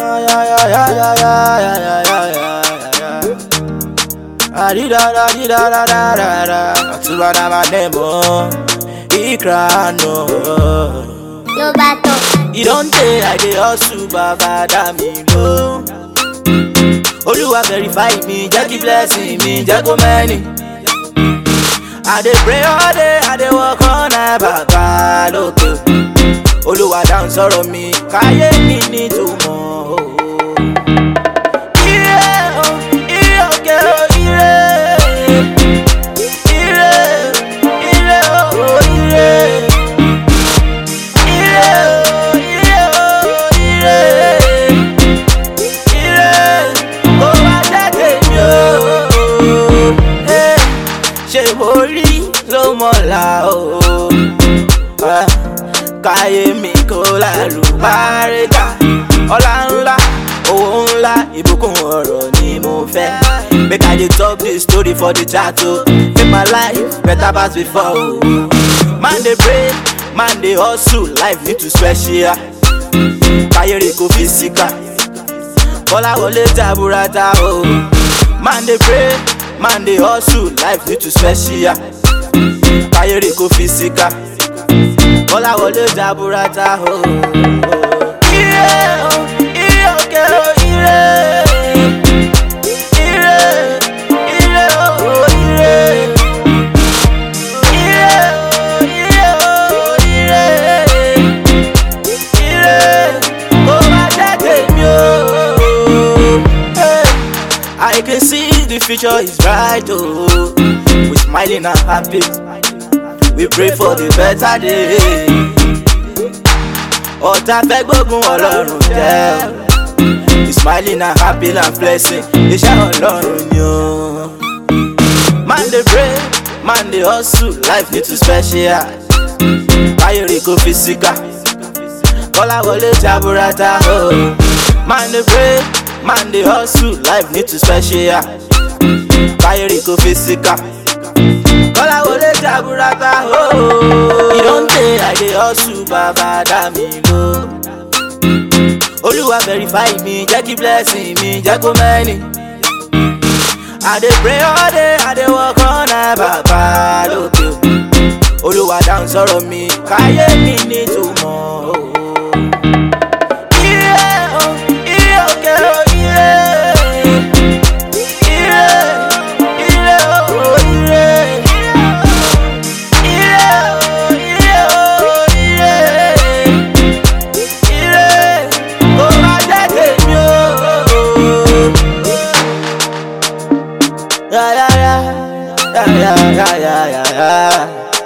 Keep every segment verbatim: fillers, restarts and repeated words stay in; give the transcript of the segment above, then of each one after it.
yeah, yeah, yeah, yeah, yeah, yeah, yeah, yeah, yeah. Ah, di da da di da da da da da. Tuba na my name, oh. Ikra no. Lobato. You don't say I dey hustle, baba da mi lo. Oluwa verify me, jẹ́ kí blessing mi jẹ́ kó many. I dey pray all day, I dey work on my baba lókè. Oluwa dáhùn sọ̀rọ̀ mi, káyé mi ní ìtumọ̀. Ire o, ire òkè o, ire. Ire, ire o, ire. Ire o, ire o, ire. Ire, kó wá jẹ́ tèmi o. Ṣé mo rí ló mọ̀lá o? Káyé mi kó lálùbáríkà, ọlá ńlá, owó ńlá, ìbùkún ọ̀rọ̀ ni mo fẹ́. Make I dey talk this story for the chat o. Make my life better pass before o. Man dey pray, man dey hustle, life need to special. Káyé rè kó physical, Kọ́lá wọlé jaburata o. Man dey pray, man dey hustle, life need to special. Káyé rè kó physical, Kọ́lá wọlé jaburata o. Ire o, ire òkè o, ire. Ire, ire o, ire. Ire o, ire o, ire. Ire, kó má jẹ́ tèmi o. Hey, I can see the future is bright oh. We smiling and happy. We pray for the better day. Ọ̀tá fẹ́ gbógun Ọlọ́run jẹ́. We smiling and happy and blessing. Iṣẹ́ Ọlọ́run ni o. Man dey pray, man dey hustle, life need to special. Káyé rè kó physical, Kọ́lá wọlé jaburata o. Man dey pray, man dey hustle, life need to special. Káyé rè kó physical, Kọ́lá wọlé jaburata o. You don't say I dey hustle, baba dá mi ló. Oluwa verify me, jẹ́ kí blessing mi jẹ́ kó many. I dey pray all day, I dey work on my baba lókè. Oluwa dáhùn sọ̀rọ̀ mi, káyé mi ní ìtumọ̀. Ire o, ire òkè o, ire. Ire, ire o, ire. Ire o, ire o, ire. Ire, kó má jẹ́ tèmi o. Ya ya ya, ya ya ya ya ya ya.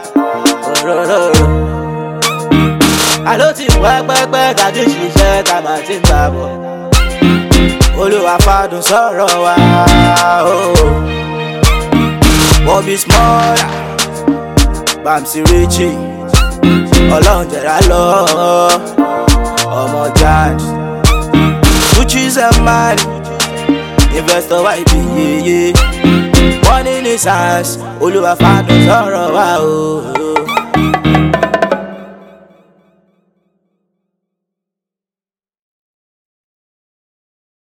Àló ti wá pẹ́pẹ́ ká ti ṣiṣẹ́ ká má ti gbà bọ̀. Olúwa fàdùn sọ̀rọ̀ wa o. Wọ́n bí smaller, Bamsi Richie, Ọlọ́run jẹ̀rá lọ, ọmọ Jad, Gucci's and money, investor wa ibi yeye. Wọ́n ní ní sans, Olúwa fàdùn sọ̀rọ̀ wa o.